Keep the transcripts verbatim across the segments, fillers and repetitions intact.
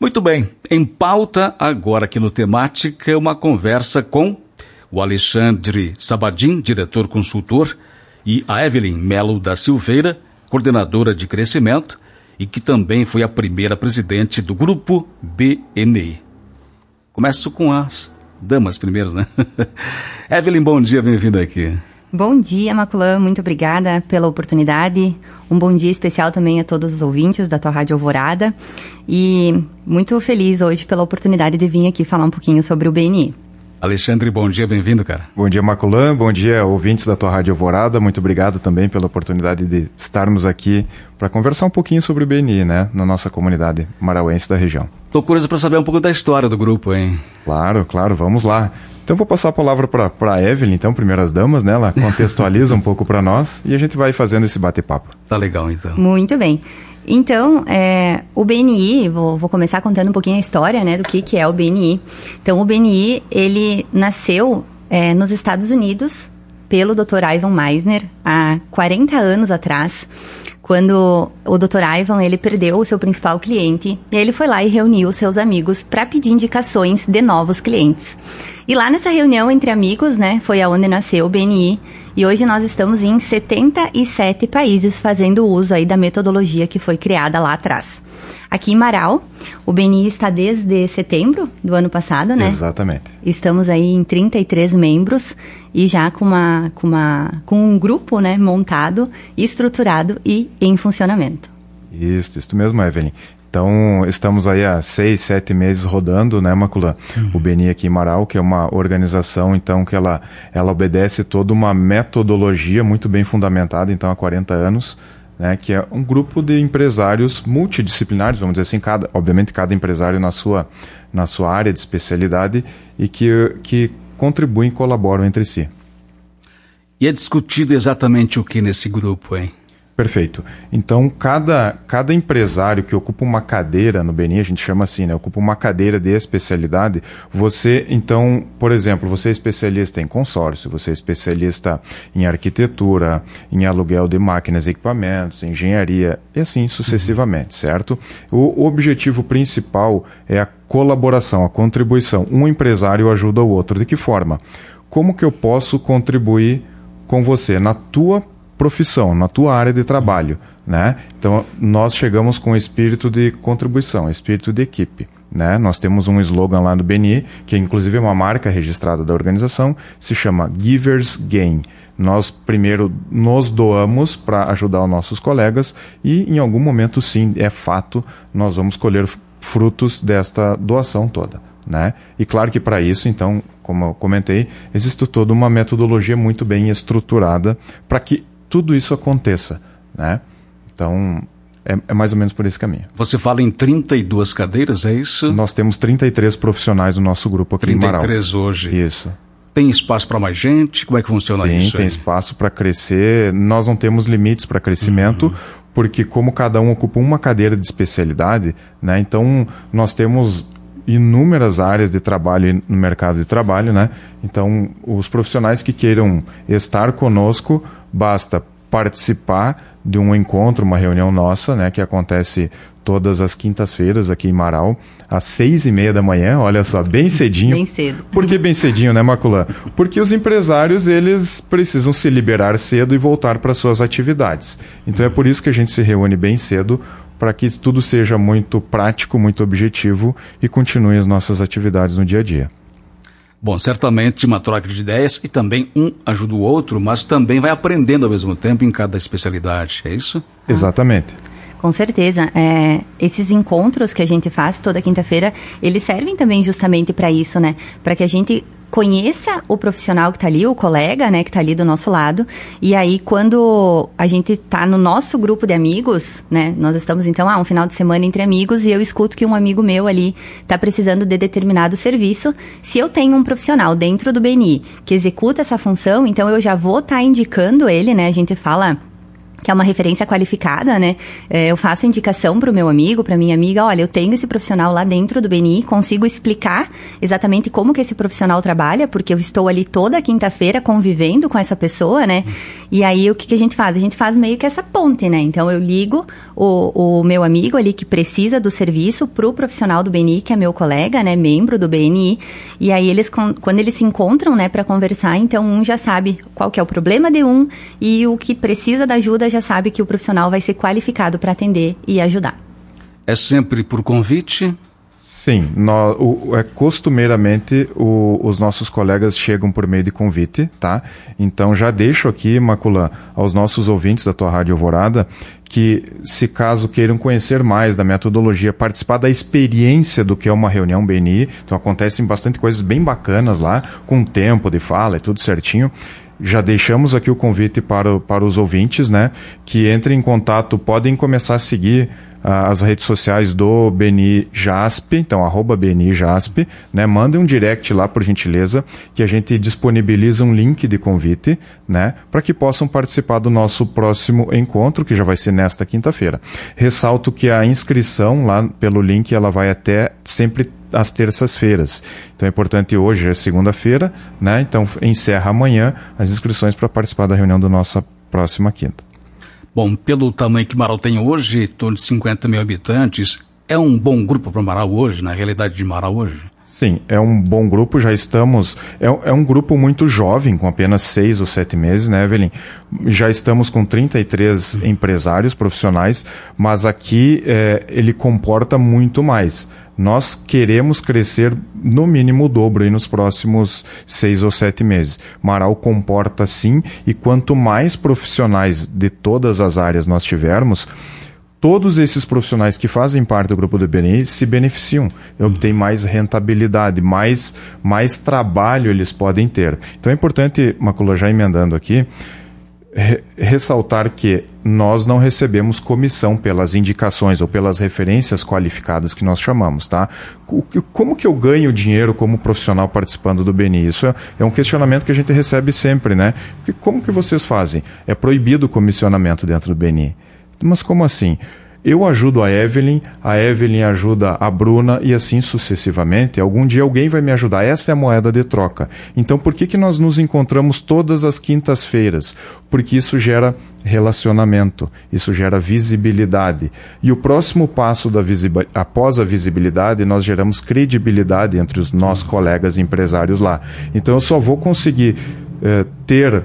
Muito bem, em pauta agora aqui no Temática, uma conversa com o Alexandre Sabadim, diretor consultor, e a Evelyn Melo da Silveira, coordenadora de crescimento, e que também foi a primeira presidente do Grupo B N I. Começo com as damas primeiros, né? Evelyn, bom dia, bem-vinda aqui. Bom dia, Maculã, muito obrigada pela oportunidade. Um bom dia especial também a todos os ouvintes da tua Rádio Alvorada. E muito feliz hoje pela oportunidade de vir aqui falar um pouquinho sobre o B N I. Alexandre, bom dia, bem-vindo, cara. Bom dia, Maculã, bom dia, ouvintes da tua Rádio Alvorada. Muito obrigado também pela oportunidade de estarmos aqui para conversar um pouquinho sobre o B N I, né, na nossa comunidade marauense da região. Tô curioso para saber um pouco da história do grupo, hein? Claro, claro, vamos lá. Então vou passar a palavra para a Evelyn, então, primeiras damas, né? Ela contextualiza um pouco para nós e a gente vai fazendo esse bate-papo. Tá legal, então. Muito bem. Então, é, o B N I, vou, vou começar contando um pouquinho a história, né, do que, que é o B N I. Então, o B N I, ele nasceu é, nos Estados Unidos pelo doutor Ivan Misner há quarenta anos atrás, quando o doutor Ivan, ele perdeu o seu principal cliente, e ele foi lá e reuniu seus amigos para pedir indicações de novos clientes. E lá nessa reunião entre amigos, né, foi aonde nasceu o B N I, e hoje nós estamos em setenta e sete países fazendo uso aí da metodologia que foi criada lá atrás. Aqui em Marau, o B N I está desde setembro do ano passado, né? Exatamente. Estamos aí em trinta e três membros e já com, uma, com, uma, com um grupo, né, montado, estruturado e em funcionamento. Isso, isso mesmo, Evelyn. Então, estamos aí há seis, sete meses rodando, né, Maculã? Uhum. O B N I aqui em Marau, que é uma organização, então, que ela, ela obedece toda uma metodologia muito bem fundamentada, então, há quarenta anos, né, que é um grupo de empresários multidisciplinares, vamos dizer assim, cada, obviamente cada empresário na sua, na sua área de especialidade e que, que contribuem e colaboram entre si. E é discutido exatamente o que nesse grupo, hein? Perfeito. Então, cada, cada empresário que ocupa uma cadeira no B N I, a gente chama assim, né? Ocupa uma cadeira de especialidade. Você, então, por exemplo, você é especialista em consórcio, você é especialista em arquitetura, em aluguel de máquinas e equipamentos, em engenharia, e assim sucessivamente, uhum. Certo? O, o objetivo principal é a colaboração, a contribuição. Um empresário ajuda o outro. De que forma? Como que eu posso contribuir com você na tua profissão, na tua área de trabalho, né? Então, nós chegamos com o espírito de contribuição, espírito de equipe, né? Nós temos um slogan lá do B N I, que inclusive é uma marca registrada da organização, se chama Givers Gain. Nós primeiro nos doamos para ajudar os nossos colegas e em algum momento, sim, é fato, nós vamos colher frutos desta doação toda, né? E claro que para isso, então, como eu comentei, existe toda uma metodologia muito bem estruturada para que tudo isso aconteça, né? Então, é, é mais ou menos por esse caminho. Você fala em trinta e duas cadeiras, é isso? Nós temos trinta e três profissionais no nosso grupo aqui em Marau. trinta e três hoje. Isso. Tem espaço para mais gente? Como é que funciona Sim, isso? Sim, tem espaço para crescer. Nós não temos limites para crescimento, uhum. Porque como cada um ocupa uma cadeira de especialidade, né? Então, nós temos inúmeras áreas de trabalho no mercado de trabalho, né? Então, os profissionais que queiram estar conosco, basta participar de um encontro, uma reunião nossa, né, que acontece todas as quintas-feiras aqui em Marau, às seis e meia da manhã, olha só, bem cedinho. Bem cedo. Por que bem cedinho, né, Maculã? Porque os empresários, eles precisam se liberar cedo e voltar para suas atividades. Então é por isso que a gente se reúne bem cedo, para que tudo seja muito prático, muito objetivo e continue as nossas atividades no dia a dia. Bom, certamente uma troca de ideias e também um ajuda o outro, mas também vai aprendendo ao mesmo tempo em cada especialidade, é isso? Exatamente. Com certeza. É, esses encontros que a gente faz toda quinta-feira, eles servem também justamente para isso, né? Para que a gente conheça o profissional que está ali, o colega, né, que está ali do nosso lado. E aí, quando a gente está no nosso grupo de amigos, né, nós estamos, então, ah, um final de semana entre amigos e eu escuto que um amigo meu ali está precisando de determinado serviço. Se eu tenho um profissional dentro do B N I que executa essa função, então eu já vou estar tá indicando ele, né, a gente fala que é uma referência qualificada, né? Eu faço indicação para o meu amigo, para minha amiga, olha, eu tenho esse profissional lá dentro do B N I, consigo explicar exatamente como que esse profissional trabalha, porque eu estou ali toda quinta-feira convivendo com essa pessoa, né? E aí, o que, que a gente faz? A gente faz meio que essa ponte, né? Então, eu ligo o, o meu amigo ali que precisa do serviço pro profissional do B N I, que é meu colega, né? Membro do B N I. E aí, eles, quando eles se encontram, né, para conversar, então, um já sabe qual que é o problema de um e o que precisa da ajuda já sabe que o profissional vai ser qualificado para atender e ajudar. É sempre por convite? Sim, no, o, é, costumeiramente o, os nossos colegas chegam por meio de convite, tá? Então já deixo aqui, Macula, aos nossos ouvintes da tua Rádio Alvorada, que se caso queiram conhecer mais da metodologia, participar da experiência do que é uma reunião B N I, então acontecem bastante coisas bem bacanas lá, com tempo de fala, é tudo certinho. Já deixamos aqui o convite para, para os ouvintes, né, que entrem em contato, podem começar a seguir uh, as redes sociais do B N I JASP, então arroba B N I JASP, né, mandem um direct lá, por gentileza, que a gente disponibiliza um link de convite, né, para que possam participar do nosso próximo encontro, que já vai ser nesta quinta-feira. Ressalto que a inscrição lá pelo link, ela vai até sempre às terças-feiras. Então é importante, hoje é segunda-feira, né? Então encerra amanhã as inscrições para participar da reunião da nossa próxima quinta. Bom, pelo tamanho que Marau tem hoje, em torno de cinquenta mil habitantes, é um bom grupo para Marau hoje, na realidade de Marau hoje? Sim, é um bom grupo, já estamos... É, é um grupo muito jovem, com apenas seis ou sete meses, né, Evelyn? Já estamos com trinta e três uhum. empresários profissionais, mas aqui é, ele comporta muito mais. Nós queremos crescer no mínimo o dobro aí nos próximos seis ou sete meses. Marau comporta sim, e quanto mais profissionais de todas as áreas nós tivermos, todos esses profissionais que fazem parte do grupo do B N I se beneficiam, obtêm mais rentabilidade, mais, mais trabalho eles podem ter. Então é importante, Macula, já emendando aqui, re- ressaltar que nós não recebemos comissão pelas indicações ou pelas referências qualificadas que nós chamamos, tá? Como que eu ganho dinheiro como profissional participando do B N I? Isso é, é um questionamento que a gente recebe sempre, né? Como que vocês fazem? É proibido o comissionamento dentro do B N I. Mas como assim? Eu ajudo a Evelyn, a Evelyn ajuda a Bruna e assim sucessivamente. Algum dia alguém vai me ajudar. Essa é a moeda de troca. Então por que que nós nos encontramos todas as quintas-feiras? Porque isso gera relacionamento, isso gera visibilidade. E o próximo passo da visibilidade, após a visibilidade, nós geramos credibilidade entre os nossos colegas empresários lá. Então eu só vou conseguir eh, ter...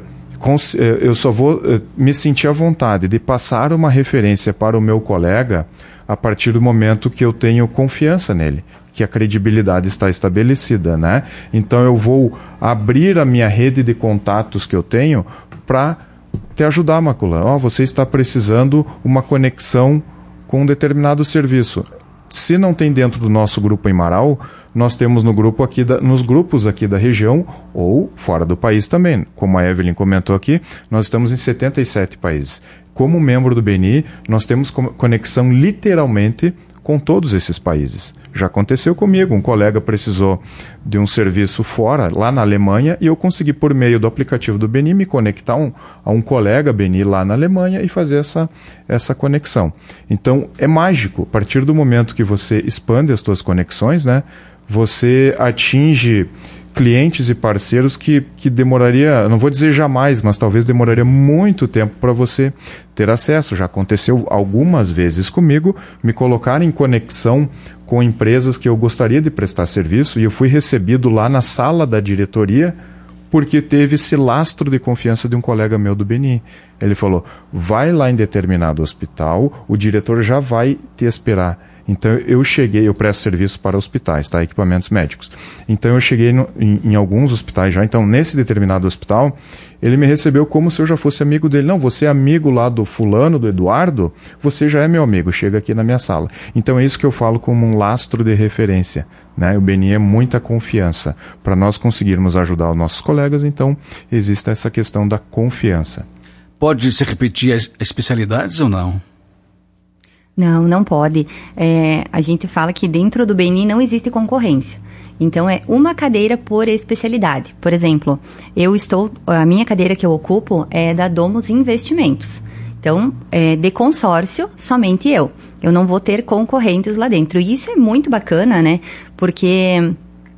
eu só vou me sentir à vontade de passar uma referência para o meu colega a partir do momento que eu tenho confiança nele, que a credibilidade está estabelecida, né? Então eu vou abrir a minha rede de contatos que eu tenho para te ajudar, Macula. Oh, você está precisando uma conexão com um determinado serviço. Se não tem dentro do nosso grupo em Marau, nós temos no grupo aqui da, nos grupos aqui da região ou fora do país também. Como a Evelyn comentou aqui, nós estamos em setenta e sete países. Como membro do B N I, nós temos conexão literalmente com todos esses países. Já aconteceu comigo, um colega precisou de um serviço fora, lá na Alemanha, e eu consegui, por meio do aplicativo do B N I, me conectar um, a um colega B N I lá na Alemanha e fazer essa, essa conexão. Então, é mágico. A partir do momento que você expande as suas conexões, né, você atinge clientes e parceiros que, que demoraria, não vou dizer jamais, mas talvez demoraria muito tempo para você ter acesso. Já aconteceu algumas vezes comigo, me colocar em conexão com empresas que eu gostaria de prestar serviço e eu fui recebido lá na sala da diretoria porque teve esse lastro de confiança de um colega meu do B N I. Ele falou, vai lá em determinado hospital, o diretor já vai te esperar. Então eu cheguei, eu presto serviço para hospitais, tá? Equipamentos médicos. Então eu cheguei no, em, em alguns hospitais já, então nesse determinado hospital, ele me recebeu como se eu já fosse amigo dele. Não, você é amigo lá do fulano, do Eduardo, você já é meu amigo, chega aqui na minha sala. Então é isso que eu falo como um lastro de referência, né? O B N I é muita confiança. Para nós conseguirmos ajudar os nossos colegas, então existe essa questão da confiança. Pode se repetir as especialidades ou não? Não, não pode. É, a gente fala que dentro do B N I não existe concorrência. Então, é uma cadeira por especialidade. Por exemplo, eu estou, a minha cadeira que eu ocupo é da Domus Investimentos. Então, é, de consórcio, somente eu. Eu não vou ter concorrentes lá dentro. E isso é muito bacana, né? Porque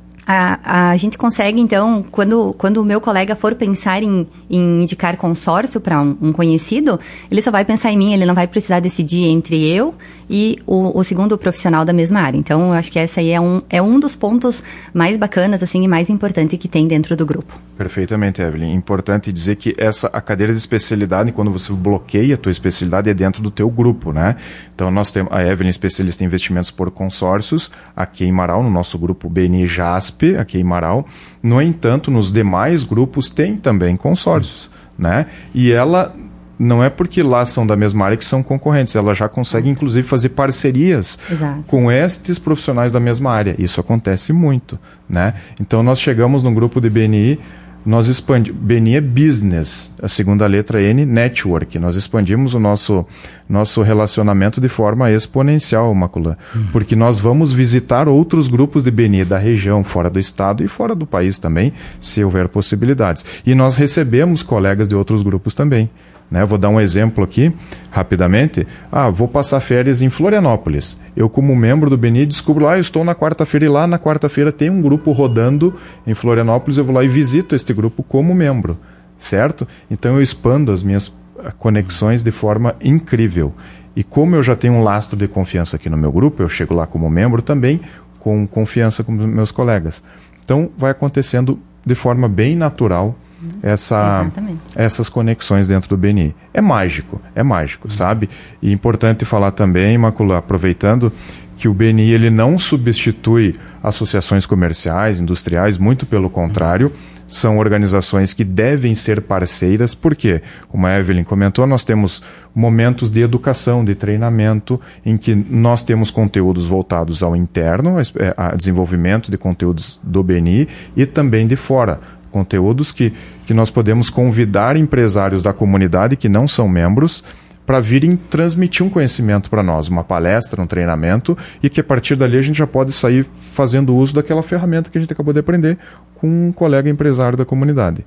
a, a gente consegue, então, quando, quando o meu colega for pensar em, em indicar consórcio para um, um conhecido, ele só vai pensar em mim, ele não vai precisar decidir entre eu e o, o segundo profissional da mesma área. Então, eu acho que essa aí é um, é um dos pontos mais bacanas, assim, e mais importante que tem dentro do grupo. Perfeitamente, Evelyn. Importante dizer que essa, a cadeira de especialidade, quando você bloqueia a tua especialidade, é dentro do teu grupo, né? Então, nós temos a Evelyn, especialista em investimentos por consórcios, aqui em Marau, no nosso grupo B N I JASP, aqui em Marau. No entanto, nos demais grupos tem também consórcios, né? E ela... Não é porque lá são da mesma área que são concorrentes, ela já consegue inclusive fazer parcerias Exato. Com estes profissionais da mesma área. Isso acontece muito, né? Então nós chegamos no grupo de B N I, nós expandimos, B N I é Business, a segunda letra N, Network. Nós expandimos o nosso, nosso relacionamento de forma exponencial, Macula, uhum. porque nós vamos visitar outros grupos de B N I da região, fora do estado e fora do país também, se houver possibilidades. E nós recebemos colegas de outros grupos também. Né, vou dar um exemplo aqui, rapidamente. Ah, vou passar férias em Florianópolis. Eu, como membro do B N I, descubro lá, eu estou na quarta-feira e lá na quarta-feira tem um grupo rodando em Florianópolis, eu vou lá e visito este grupo como membro, certo? Então eu expando as minhas conexões de forma incrível. E como eu já tenho um lastro de confiança aqui no meu grupo, eu chego lá como membro também com confiança com meus colegas. Então vai acontecendo de forma bem natural Essa, essas conexões dentro do B N I. É mágico, é mágico, uhum. sabe? E importante falar também, Macula, aproveitando, que o B N I ele não substitui associações comerciais, industriais, muito pelo contrário, uhum. são organizações que devem ser parceiras, porque, como a Evelyn comentou, nós temos momentos de educação, de treinamento, em que nós temos conteúdos voltados ao interno, a desenvolvimento de conteúdos do B N I e também de fora. Conteúdos que, que nós podemos convidar empresários da comunidade que não são membros para virem transmitir um conhecimento para nós, uma palestra, um treinamento, e que a partir dali a gente já pode sair fazendo uso daquela ferramenta que a gente acabou de aprender com um colega empresário da comunidade.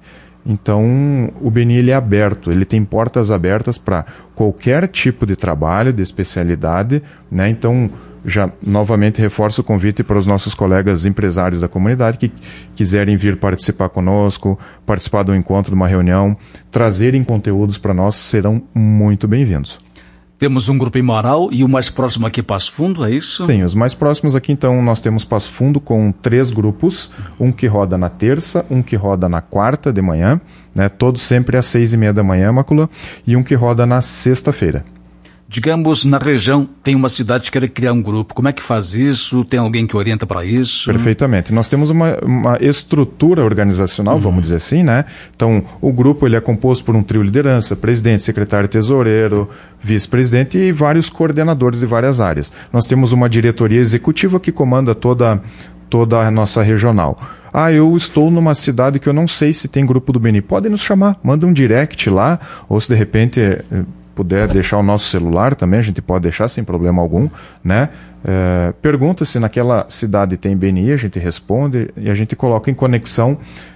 Então, o B N I ele é aberto, ele tem portas abertas para qualquer tipo de trabalho, de especialidade, né? Então, já novamente reforço o convite para os nossos colegas empresários da comunidade que quiserem vir participar conosco, participar do encontro, de uma reunião, trazerem conteúdos para nós, serão muito bem-vindos. Temos um grupo em Marau e o mais próximo aqui Passo Fundo, é isso? Sim, os mais próximos aqui então nós temos Passo Fundo com três grupos, um que roda na terça, um que roda na quarta de manhã, né, todos sempre às seis e meia da manhã, Macula, e um que roda na sexta-feira. Digamos, na região tem uma cidade que quer criar um grupo. Como é que faz isso? Tem alguém que orienta para isso? Perfeitamente. Nós temos uma, uma estrutura organizacional, uhum. vamos dizer assim, né? Então, o grupo ele é composto por um trio liderança, presidente, secretário, tesoureiro, vice-presidente e vários coordenadores de várias áreas. Nós temos uma diretoria executiva que comanda toda, toda a nossa regional. Ah, eu estou numa cidade que eu não sei se tem grupo do B N I. Podem nos chamar, manda um direct lá, ou se de repente puder deixar o nosso celular também, a gente pode deixar sem problema algum, né? É, pergunta se naquela cidade tem B N I, a gente responde e a gente coloca em conexão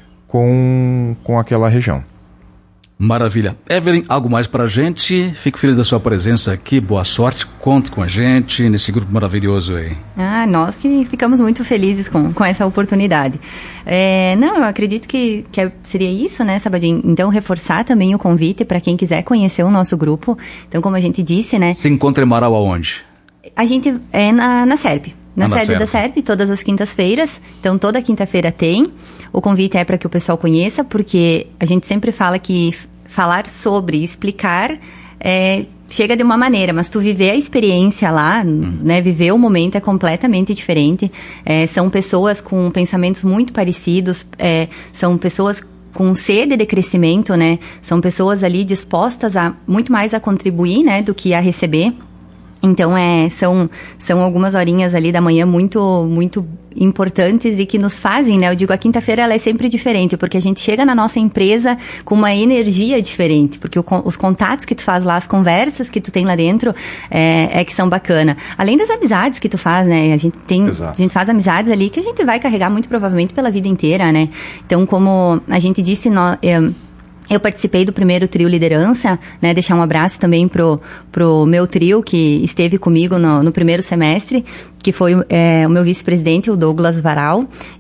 com, com aquela região. Maravilha. Evelyn, algo mais para a gente? Fico feliz da sua presença aqui, boa sorte, conte com a gente nesse grupo maravilhoso aí. Ah, nós que ficamos muito felizes com, com essa oportunidade. É, não, eu acredito que, que seria isso, né, Sabadin? Então, reforçar também o convite para quem quiser conhecer o nosso grupo. Então, como a gente disse, né... Se encontra em Marau aonde? A gente é na, na SERP. Na ah, sede na da SERP, todas as quintas-feiras. Então, toda quinta-feira tem. O convite é para que o pessoal conheça, porque a gente sempre fala que falar sobre, explicar, é, chega de uma maneira, mas tu viver a experiência lá, hum. né, viver o momento é completamente diferente. É, são pessoas com pensamentos muito parecidos, é, são pessoas com sede de crescimento, né? São pessoas ali dispostas a muito mais a contribuir, né, do que a receber. Então, é, são, são algumas horinhas ali da manhã muito, muito importantes e que nos fazem, né? Eu digo, a quinta-feira ela é sempre diferente, porque a gente chega na nossa empresa com uma energia diferente, porque o, os contatos que tu faz lá, as conversas que tu tem lá dentro, é, é que são bacana. Além das amizades que tu faz, né? A gente tem, Exato. a gente faz amizades ali que a gente vai carregar muito provavelmente pela vida inteira, né? Então, como a gente disse, nós... É, Eu participei do primeiro trio liderança, né, deixar um abraço também pro, pro meu trio que esteve comigo no, no primeiro semestre, que foi é, o meu vice-presidente, o Douglas Varal,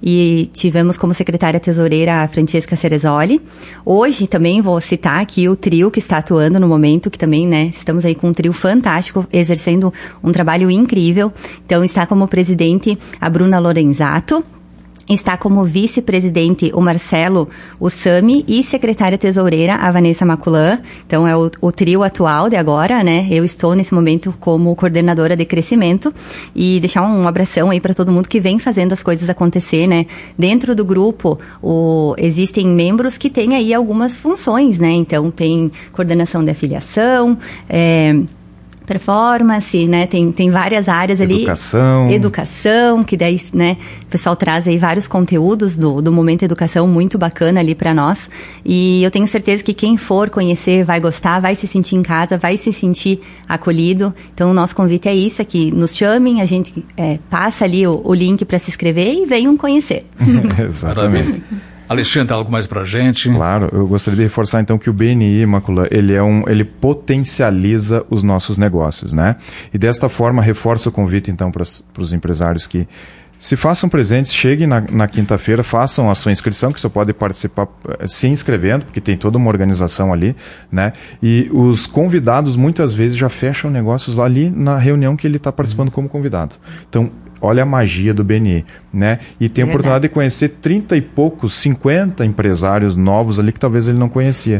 e tivemos como secretária tesoureira a Francesca Cerezoli. Hoje também vou citar aqui o trio que está atuando no momento, que também, né, estamos aí com um trio fantástico, exercendo um trabalho incrível. Então está como presidente a Bruna Lorenzato, está como vice-presidente o Marcelo Ussami e secretária tesoureira a Vanessa Maculan. Então é o, o trio atual de agora, né? Eu estou nesse momento como coordenadora de crescimento e deixar um abração aí para todo mundo que vem fazendo as coisas acontecer, né? Dentro do grupo o, existem membros que têm aí algumas funções, né? Então tem coordenação de afiliação, é, performance, né, tem, tem várias áreas ali. Educação. Educação, que daí, né, o pessoal traz aí vários conteúdos do, do Momento Educação muito bacana ali para nós. E eu tenho certeza que quem for conhecer vai gostar, vai se sentir em casa, vai se sentir acolhido. Então o nosso convite é isso, é que nos chamem, a gente é, passa ali o, o link para se inscrever e venham conhecer. Exatamente. Alexandre, algo mais pra gente? Claro, eu gostaria de reforçar então que o B N I, Macula, ele é um, ele potencializa os nossos negócios, né? E desta forma reforço o convite então para os empresários que se façam presentes, cheguem na, na quinta-feira, façam a sua inscrição, que você pode participar se inscrevendo, porque tem toda uma organização ali, né? E os convidados muitas vezes já fecham negócios lá ali na reunião que ele está participando como convidado. Então, olha a magia do B N I, né? E tem a oportunidade de conhecer trinta e poucos, cinquenta empresários novos ali que talvez ele não conhecia.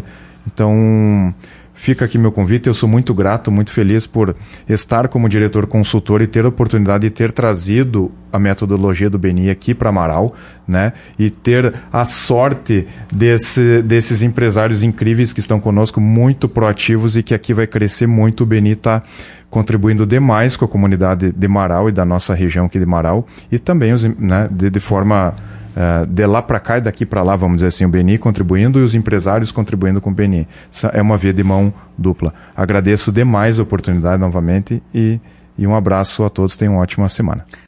Então, fica aqui meu convite. Eu sou muito grato, muito feliz por estar como diretor consultor e ter a oportunidade de ter trazido a metodologia do B N I aqui para Amaral, né? E ter a sorte desse, desses empresários incríveis que estão conosco, muito proativos e que aqui vai crescer muito. O B N I está contribuindo demais com a comunidade de Marau e da nossa região aqui de Marau, e também os, né, de, de forma uh, de lá para cá e daqui para lá, vamos dizer assim, o B N I contribuindo e os empresários contribuindo com o B N I. Essa é uma via de mão dupla. Agradeço demais a oportunidade novamente e, e um abraço a todos, tenham uma ótima semana.